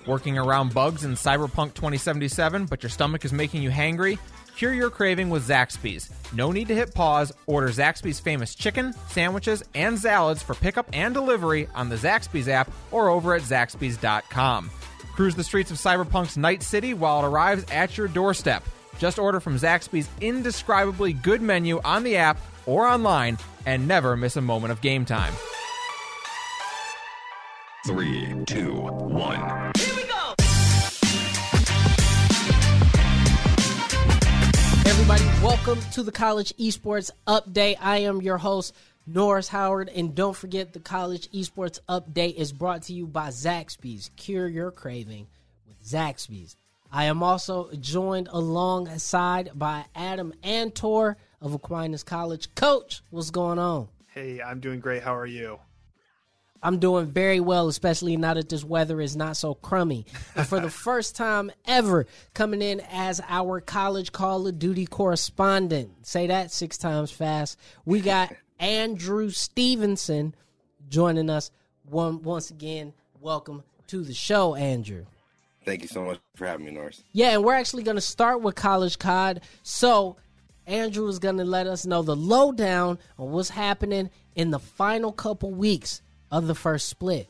Working around bugs in Cyberpunk 2077, but your stomach is making you hangry? Cure your craving with Zaxby's. No need to hit pause. Order Zaxby's famous chicken, sandwiches, and salads for pickup and delivery on the Zaxby's app or over at Zaxby's.com. Cruise the streets of Cyberpunk's Night City while it arrives at your doorstep. Just order from Zaxby's indescribably good menu on the app or online and never miss a moment of game time. 3, 2, 1. Here we go! Everybody, welcome to the College Esports Update. I am your host, Norris Howard, and don't forget the College Esports Update is brought to you by Zaxby's. Cure your craving with Zaxby's. I am also joined alongside by Adam Antor of Aquinas College. Coach, what's going on? Hey, I'm doing great. How are you? I'm doing very well, especially now that this weather is not so crummy. And for the first time ever, coming in as our college Call of Duty correspondent. Say that 6 times fast. We got Andrew Stevenson joining us once again. Welcome to the show, Andrew. Thank you so much for having me, Norris. Yeah, and we're actually going to start with College COD. So Andrew is going to let us know the lowdown on what's happening in the final couple weeks of the first split.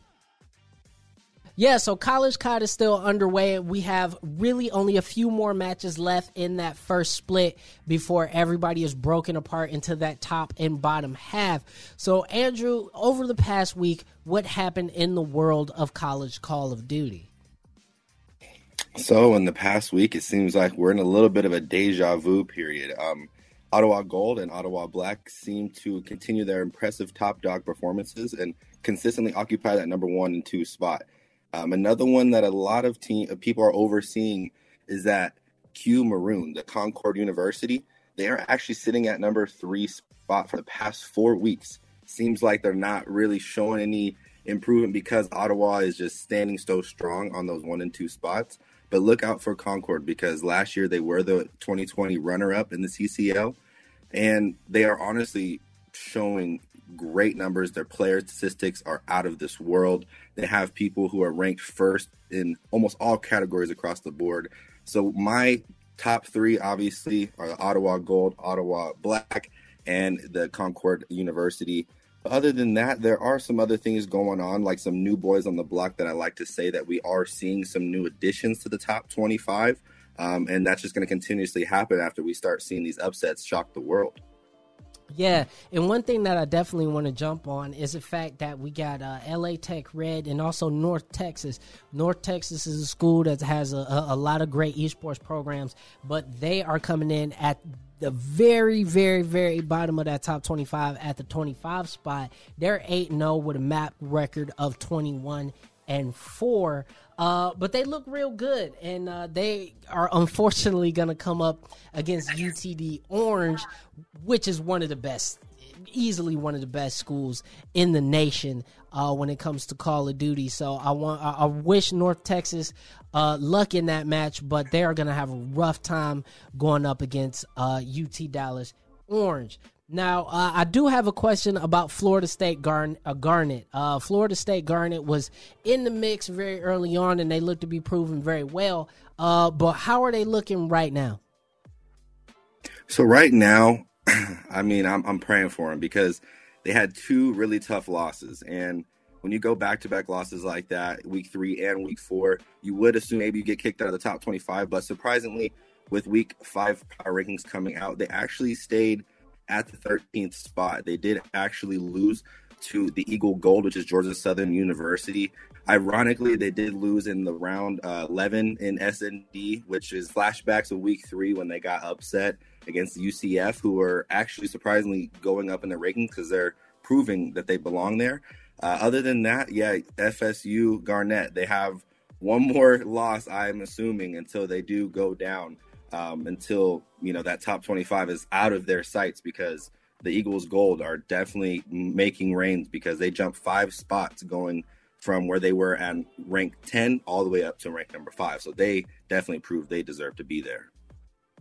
Yeah, so College COD is still underway. We have really only a few more matches left in that first split before everybody is broken apart into that top and bottom half. So, Andrew, over the past week, what happened in the world of College Call of Duty? So, in the past week, it seems like we're in a little bit of a deja vu period. Ottawa Gold and Ottawa Black seem to continue their impressive top dog performances and consistently occupy that number 1 and 2 spot. Another one that a lot of people are overseeing is that Q Maroon, the Concord University. They are actually sitting at number 3 spot for the past 4 weeks. Seems like they're not really showing any improvement because Ottawa is just standing so strong on those 1 and 2 spots. But look out for Concord because last year they were the 2020 runner-up in the CCL. And they are honestly showing great numbers. Their player statistics are out of this world. They have people who are ranked first in almost all categories across the board. So my top 3 obviously are the Ottawa Gold, Ottawa Black, and the Concord University. But other than that, there are some other things going on, like some new boys on the block that I like to say that we are seeing some new additions to the top 25. And that's just going to continuously happen after we start seeing these upsets shock the world. Yeah, and one thing that I definitely want to jump on is the fact that we got LA Tech Red and also North Texas. North Texas is a school that has a lot of great esports programs, but they are coming in at the very, very, very bottom of that top 25 at the 25 spot. They're 8-0 with a map record of 21-4. But they look real good, and they are unfortunately going to come up against UTD Orange, which is one of the best, easily one of the best schools in the nation when it comes to Call of Duty. So I wish North Texas luck in that match, but they are going to have a rough time going up against UT Dallas Orange. Now, I do have a question about Florida State Garnet. Florida State Garnet was in the mix very early on, and they look to be proven very well. But how are they looking right now? So right now, I mean, I'm praying for them because they had 2 really tough losses. And when you go back-to-back losses like that, week 3 and week 4, you would assume maybe you get kicked out of the top 25. But surprisingly, with week 5 power rankings coming out, they actually stayed at the 13th spot. They did actually lose to the Eagle Gold, which is Georgia Southern University. Ironically, they did lose in the round 11 in SND, which is flashbacks of week 3 when they got upset against UCF, who were actually surprisingly going up in the rankings because they're proving that they belong there. Other than that, yeah, FSU Garnet, they have one more loss, I'm assuming, until they do go down. Until, that top 25 is out of their sights because the Eagles Gold are definitely making reigns because they jumped 5 spots going from where they were at rank 10 all the way up to rank number 5. So they definitely proved they deserve to be there.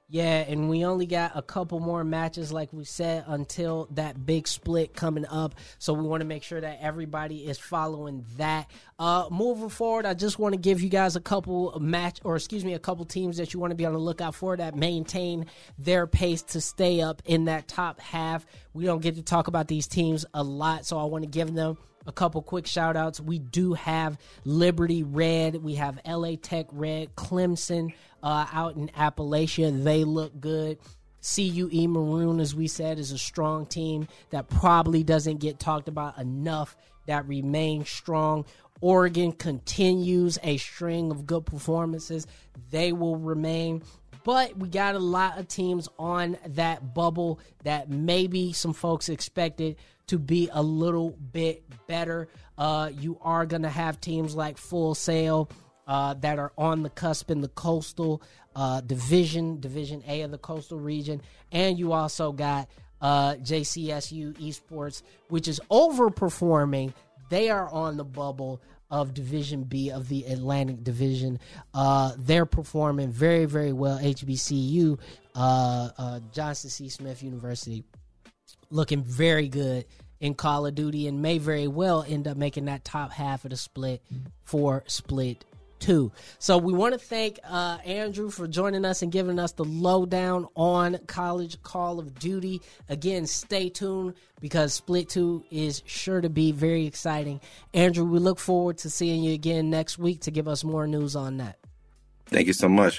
Yeah, and we only got a couple more matches, like we said, until that big split coming up. So we want to make sure that everybody is following that. Moving forward, I just want to give you guys a couple teams that you want to be on the lookout for that maintain their pace to stay up in that top half. We don't get to talk about these teams a lot, so I want to give them a couple quick shout outs. We do have Liberty Red. We have LA Tech Red. Clemson out in Appalachia. They look good. CUE Maroon, as we said, is a strong team that probably doesn't get talked about enough, that remains strong. Oregon continues a string of good performances. They will remain. But we got a lot of teams on that bubble that maybe some folks expected to be a little bit better. You are going to have teams like Full Sail that are on the cusp in the Coastal Division A of the Coastal region. And you also got JCSU Esports, which is overperforming. They are on the bubble of Division B of the Atlantic Division. They're performing very, very well. HBCU, Johnson C. Smith University, looking very good in Call of Duty and may very well end up making that top half of the split for Split 2. So we want to thank Andrew for joining us and giving us the lowdown on College Call of Duty. Again, stay tuned because Split 2 is sure to be very exciting. Andrew, we look forward to seeing you again next week to give us more news on that. Thank you so much.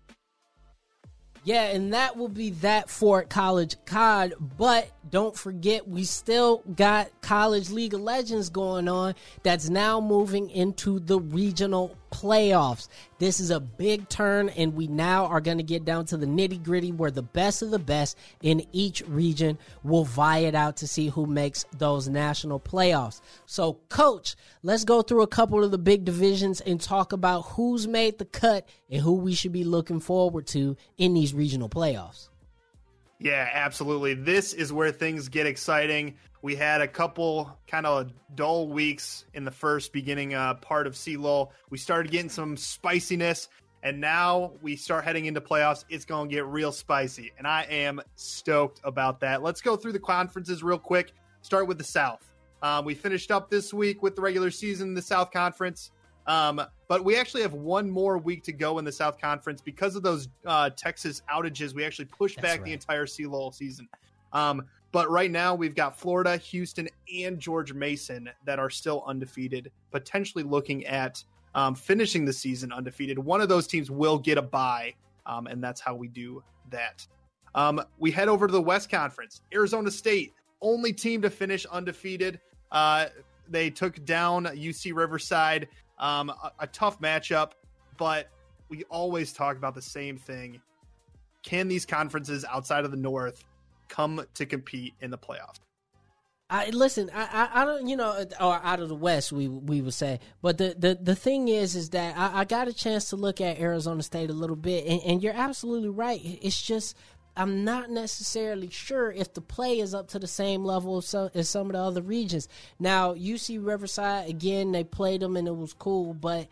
Yeah, and that will be that for College COD. But don't forget, we still got College League of Legends going on that's now moving into the regional playoffs. This is a big turn, and we now are going to get down to the nitty-gritty where the best of the best in each region will vie it out to see who makes those national playoffs. So, Coach, let's go through a couple of the big divisions and talk about who's made the cut and who we should be looking forward to in these regional playoffs. Yeah, absolutely. This is where things get exciting. We had a couple kind of dull weeks in the first beginning part of CLOL. We started getting some spiciness, and now we start heading into playoffs. It's going to get real spicy, and I am stoked about that. Let's go through the conferences real quick. Start with the South. We finished up this week with the regular season in the South Conference, but we actually have one more week to go in the South Conference because of those Texas outages. We actually pushed back the entire CLOL season. But right now we've got Florida, Houston, and George Mason that are still undefeated, potentially looking at finishing the season undefeated. One of those teams will get a bye, and that's how we do that. We head over to the West Conference. Arizona State, only team to finish undefeated. They took down UC Riverside. A tough matchup, but we always talk about the same thing. Can these conferences outside of the North come to compete in the playoffs? I don't, or out of the West, we would say. But the thing is that I got a chance to look at Arizona State a little bit, and you're absolutely right. It's just I'm not necessarily sure if the play is up to the same level as some of the other regions. Now, UC Riverside, again, they played them and it was cool, but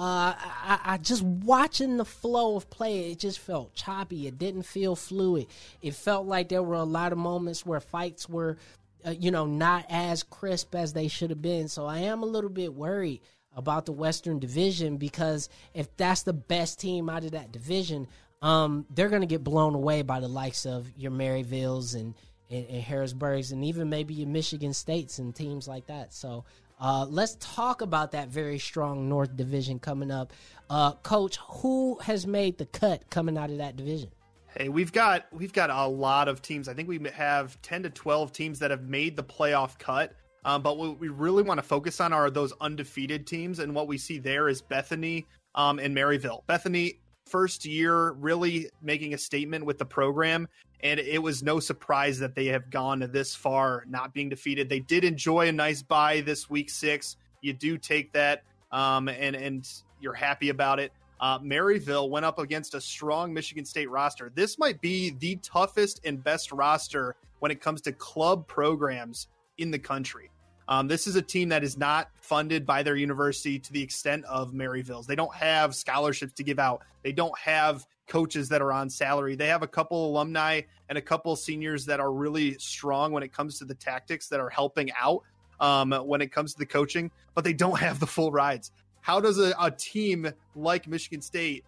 I just watching the flow of play, it just felt choppy. It didn't feel fluid. It felt like there were a lot of moments where fights were, not as crisp as they should have been. So I am a little bit worried about the Western Division because if that's the best team out of that division, they're going to get blown away by the likes of your Maryvilles and Harrisburgs and even maybe your Michigan States and teams like that. So let's talk about that very strong North Division coming up. Coach, who has made the cut coming out of that division? Hey, we've got a lot of teams. I think we have 10 to 12 teams that have made the playoff cut. But what we really want to focus on are those undefeated teams. And what we see there is Bethany and Maryville. Bethany, first year really making a statement with the program, and it was no surprise that they have gone this far not being defeated. They did enjoy a nice bye this week 6. You do take that and you're happy about it. Maryville went up against a strong Michigan State roster. This might be the toughest and best roster when it comes to club programs in the country. This is a team that is not funded by their university to the extent of Maryville's. They don't have scholarships to give out. They don't have coaches that are on salary. They have a couple alumni and a couple seniors that are really strong when it comes to the tactics that are helping out when it comes to the coaching, but they don't have the full rides. How does a team like Michigan State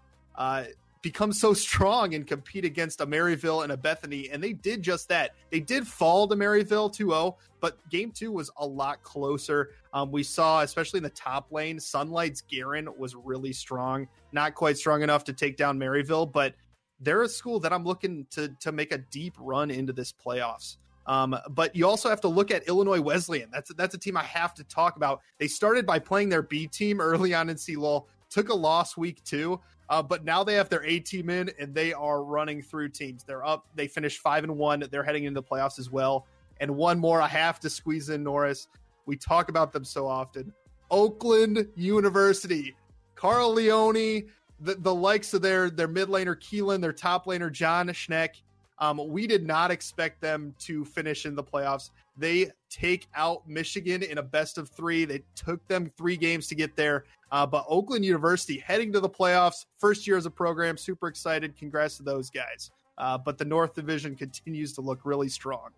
become so strong and compete against a Maryville and a Bethany? And they did just that. They did fall to Maryville 2-0, but game 2 was a lot closer. We saw, especially in the top lane, Sunlight's Guerin was really strong. Not quite strong enough to take down Maryville, but they're a school that I'm looking to make a deep run into this playoffs. But you also have to look at Illinois Wesleyan. That's a team I have to talk about. They started by playing their B team early on in CLOL, took a loss week 2, but now they have their A team in, and they are running through teams. They're up. They finished 5-1. They're heading into the playoffs as well. And one more I have to squeeze in, Norris. We talk about them so often. Oakland University, Carl Leone, the likes of their mid laner Keelan, their top laner John Schneck. We did not expect them to finish in the playoffs. They take out Michigan in a best of 3. They took them 3 games to get there. But Oakland University heading to the playoffs, first year as a program, super excited. Congrats to those guys. But the North Division continues to look really strong.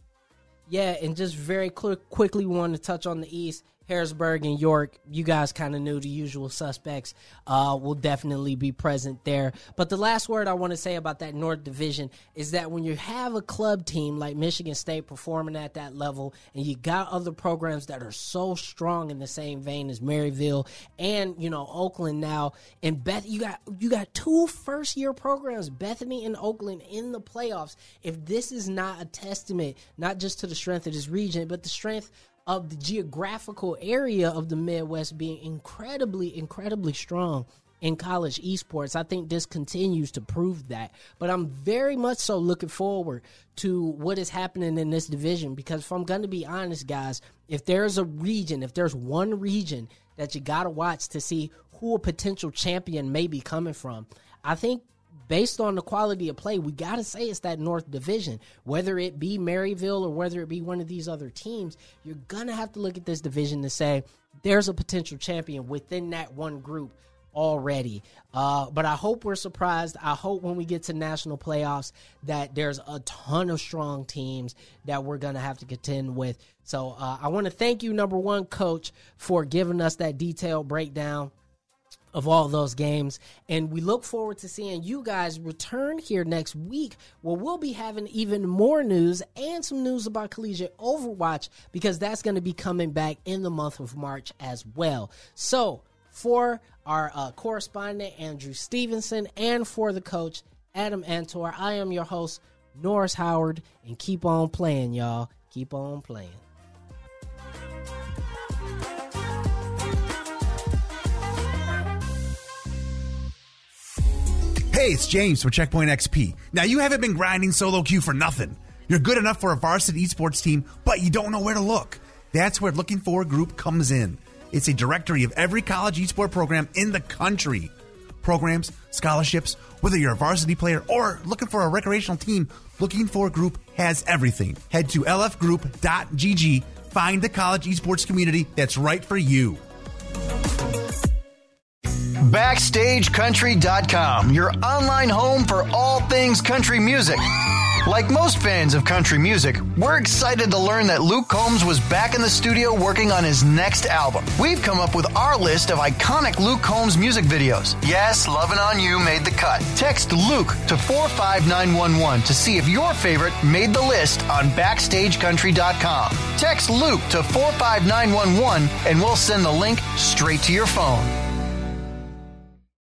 Yeah, and just very quickly want to touch on the East. Harrisburg and York, you guys kind of knew the usual suspects will definitely be present there. But the last word I want to say about that North Division is that when you have a club team like Michigan State performing at that level, and you got other programs that are so strong in the same vein as Maryville and, Oakland now, and you got 2 first-year programs, Bethany and Oakland, in the playoffs. If this is not a testament, not just to the strength of this region, but the strength of the geographical area of the Midwest being incredibly, incredibly strong in college esports, I think this continues to prove that. But I'm very much so looking forward to what is happening in this division, because if I'm going to be honest, guys, if there's one region that you got to watch to see who a potential champion may be coming from, I think based on the quality of play, we got to say it's that North Division. Whether it be Maryville or whether it be one of these other teams, you're going to have to look at this division to say there's a potential champion within that one group already. But I hope we're surprised. I hope when we get to national playoffs that there's a ton of strong teams that we're going to have to contend with. So I want to thank you, number one, Coach, for giving us that detailed breakdown of all those games, and we look forward to seeing you guys return here next week, where we'll be having even more news and some news about Collegiate Overwatch, because that's going to be coming back in the month of March as well. So for our correspondent Andrew Stevenson and for the coach Adam Antor, I am your host Norris Howard, and keep on playing, y'all. Keep on playing. Hey, it's James from Checkpoint XP. Now, you haven't been grinding solo queue for nothing. You're good enough for a varsity esports team, but you don't know where to look. That's where Looking For Group comes in. It's a directory of every college esport program in the country. Programs, scholarships, whether you're a varsity player or looking for a recreational team, Looking For Group has everything. Head to lfgroup.gg, find the college esports community that's right for you. BackstageCountry.com, your online home for all things country music. Like most fans of country music, we're excited to learn that Luke Combs was back in the studio working on his next album. We've come up with our list of iconic Luke Combs music videos. Yes, Lovin' On You made the cut. Text Luke to 45911 to see if your favorite made the list on BackstageCountry.com. Text Luke to 45911 and we'll send the link straight to your phone.